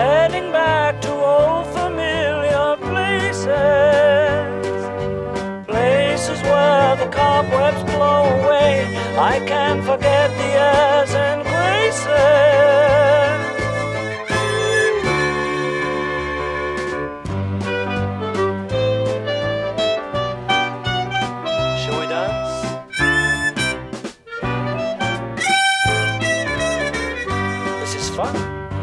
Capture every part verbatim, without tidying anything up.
heading back to old familiar places, places where the cobwebs blow away. I can't forget the airs and graces. Shall we dance? This is fun.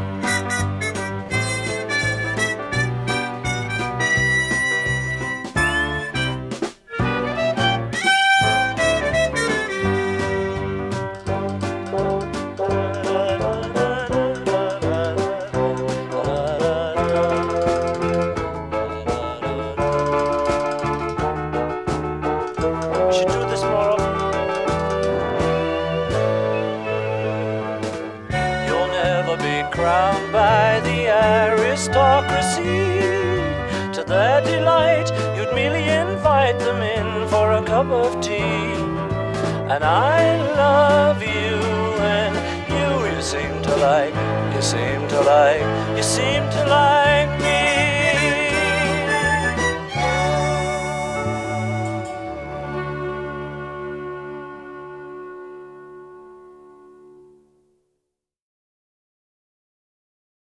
We should do this more often. You'll never be crowned by the aristocracy. To their delight, you'd merely invite them in for a cup of tea. And I love you, and you, you seem to like, you seem to like, you seem to like me.